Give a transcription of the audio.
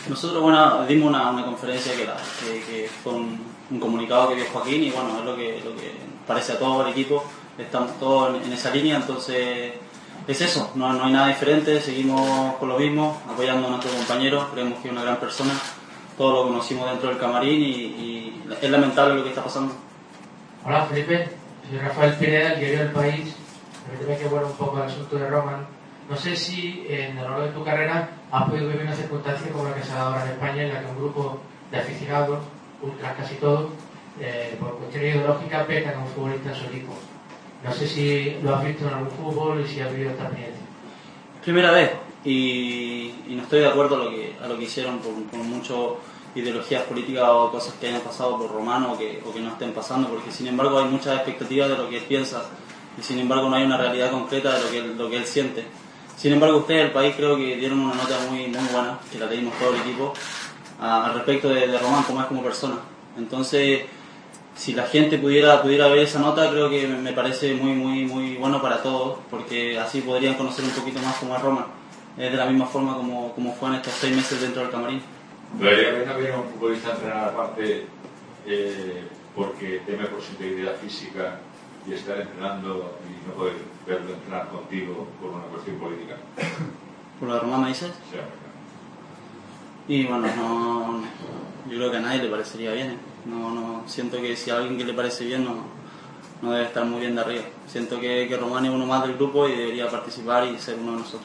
Nosotros, bueno, dimos una conferencia que fue un comunicado que dio Joaquín y bueno, es lo que parece a todo el equipo, estamos todos en esa línea, entonces es eso, no hay nada diferente, seguimos con lo mismo, apoyando a nuestro compañero, creemos que es una gran persona, todos lo conocimos dentro del camarín y es lamentable lo que está pasando. Hola Felipe, soy Rafael Pineda, el diario El País. Permíteme que vuelva un poco al asunto de Roman. No sé si en a lo largo de tu carrera has podido vivir una circunstancia como la que se ha dado ahora en España, en la que un grupo de aficionados, ultras casi todos, por cuestiones ideológicas, pecan a un futbolista en su equipo. No sé si lo has visto en algún fútbol y si has vivido esta experiencia. Primera vez y no estoy de acuerdo a lo que hicieron por muchas ideologías políticas o cosas que hayan pasado por Romano o que no estén pasando, porque sin embargo hay muchas expectativas de lo que él piensa y sin embargo no hay una realidad concreta de lo que él siente. Sin embargo, ustedes, el país, creo que dieron una nota muy buena, que la leímos todo el equipo, al respecto de Román, como es como persona. Entonces, si la gente pudiera ver esa nota, creo que me parece muy bueno para todos, porque así podrían conocer un poquito más cómo es Román, de la misma forma como fue en estos 6 meses dentro del camarín. ¿Debería haber también un futbolista entrenar aparte porque teme por su integridad física y estar entrenando y no poder verlo entrenar contigo por una cuestión política? ¿Por lo de Román me dices? Sí, y bueno, no, yo creo que a nadie le parecería bien. No siento que si a alguien que le parece bien no debe estar muy bien de arriba. Siento que Román es uno más del grupo y debería participar y ser uno de nosotros.